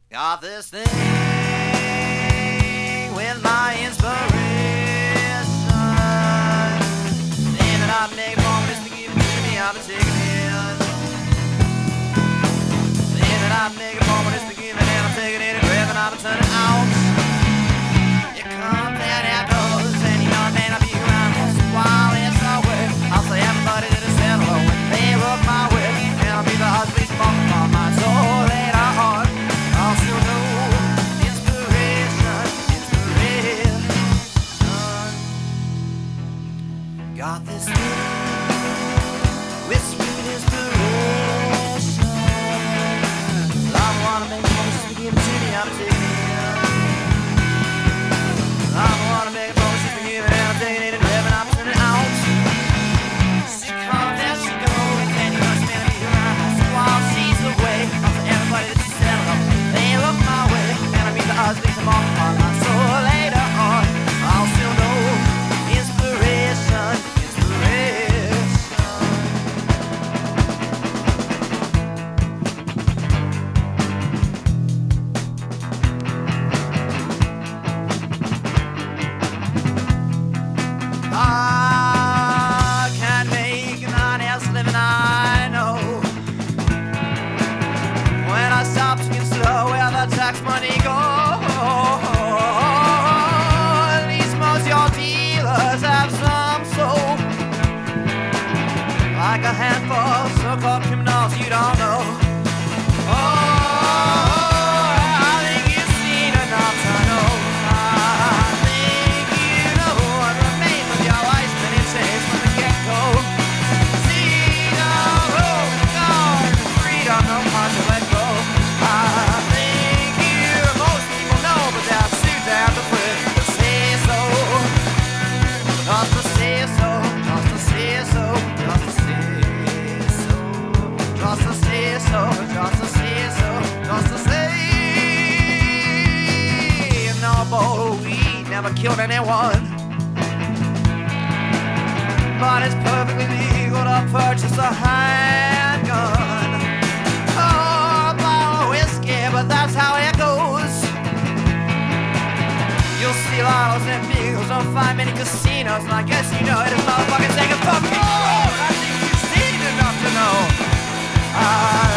Got this thing with my inspiration. Thing that I make promise to give it to me, I've been taking it. Thing that I make a promise to give it, and I'm taking it and grabbing, I've been turning out. You come down outdoors, and you know it may not be around once in a while, it's our way. I'll say everybody that is settled when they look my way, and I'll be the husband from my soul later on. I'll still know inspiration. Got this thing with sweet inspiration. I don't wanna make promises to give it to me, I'm taking it. I don't wanna make promises to give it, and I'm taking it and grabbing, I'm turning out. She comes, there she goes, and you know she's gonna be around while she's away. I'll tell everybody that she's settled up, they look my way, and I'll be the husband to my soul later on. I'll still know inspiration. I can't make an honest living, I know. When I stop to consider where the tax money goes, at least most your dealers have some soul. Like a handful of so-called criminals you don't know. Oh, I think you've seen enough to know. I think you know what remains of your life's been in chase from the get-go. See the road gone, freedom, no time to let go. I think most people know, but they're too damn afraid to say so. Just to say so, just to say so, just to say so, just to say so, just to say so, just to say. No bowl of weed never killed anyone, but it's perfectly legal to purchase a handgun. Oh, a bottle of whiskey, but that's how it goes. You'll see bottles and beagles, don't find many casinos, and I guess you know it is motherfucking take a fucking road. I think you've seen enough to know.